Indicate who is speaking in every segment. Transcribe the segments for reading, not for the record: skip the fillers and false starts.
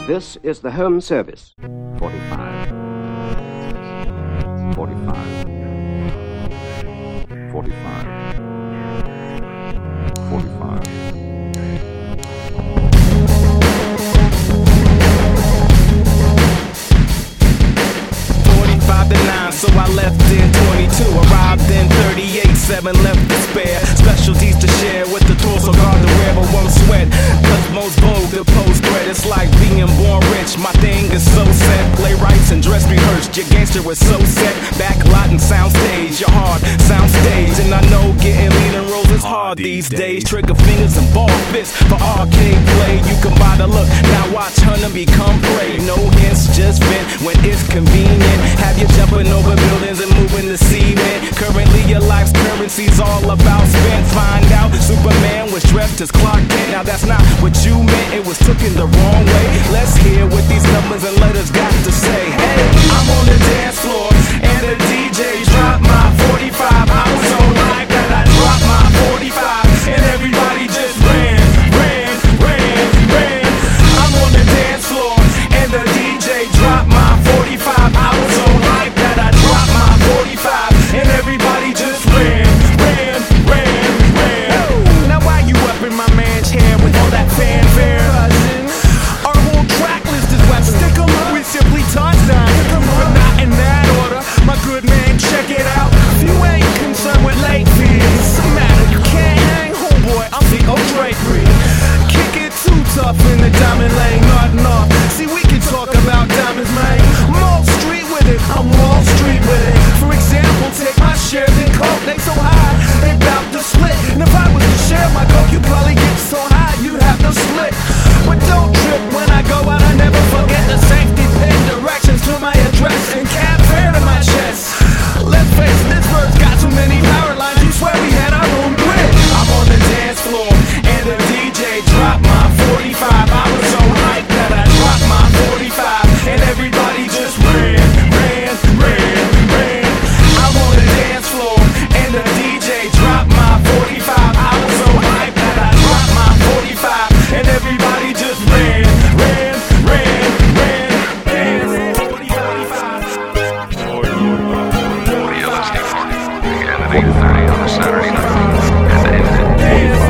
Speaker 1: This is the home service. 45. 45. 45. 45.
Speaker 2: So I left in 22, arrived in 38, 7 left to spare. Specialties to share with the tools so guard to wear, but won't sweat. Cause most vogue the post threat. It's like being born rich. My thing is so set. Playwrights and dress rehearsed. Your gangster was so set. Backlot and sound stage. Your heart sound stage. And I know getting leading roles is hard these days. Trigger fingers and ball fists for arcade play. You can buy the look. Now watch Hunter become prey. No hints, just vent when it's convenient. Have you jumping over buildings and moving the cement. Currently your life's currency's all about spent. Find out Superman was dressed as Clark Kent. Now that's not what you meant, it was taken the wrong way. Let's hear what these numbers and letters got to say. Hey, I'm on the dance floor and the DJ dropped my 45. I was so hyped that I dropped my 45 and everybody just ran. I'm on the dance floor and the DJ dropped my 45. I was so hyped that I dropped my 45 and everybody just ran. Now why you up in my man's hair with all that fanfare? Our whole track list is weapons. Stick 'em up. We simply touchdown, but not in that order. My good man, check it out. If you ain't concerned with late fees, what's the matter? You can't hang, homeboy. I'm the old drapery. Kick it too tough in the diamond lane, nodding off. See, we can talk about diamonds, man. I'm Wall Street with it. I'm Wall Street with it. For example, take my shares in coke. They so high, they bout to split. And if I was to share my coke, you'd probably get so high you'd have to split. But don't trip when I go out. I never forget the safety pin, directions to my address, and cab fare to my chest. Let's face it, this bird's got too many power lines. You swear we had our own grid. I'm on the dance floor and the DJ dropped my 45. I was so hyped that I dropped my 45 and everybody just ran. I'm on the dance floor and the DJ dropped my 45. I was so hyped that I dropped my 45 and everybody just ran.
Speaker 3: At 8:30 on a Saturday night at the Infinite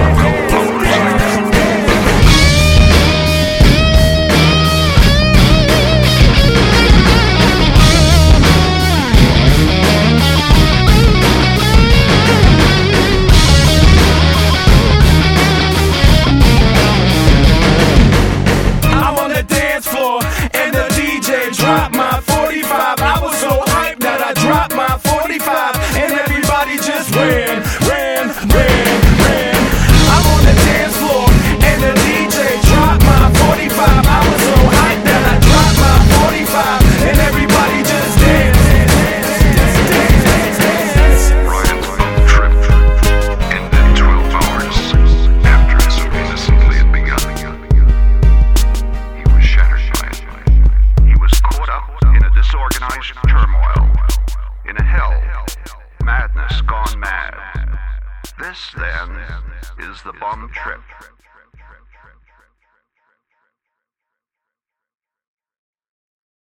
Speaker 2: I'm on the dance floor and the DJ dropped my 45. I was so hyped that I dropped my 45 and everybody just ran. I'm on the dance floor and the DJ dropped my 45. I was so hyped that I dropped my 45 and everybody just danced.
Speaker 3: Brian's bum trip ended 12 hours after his innocently had begun. He was shattered by it. He was caught up in a disorganized turmoil, in a hell, madness gone mad. This, then, is the bum trip.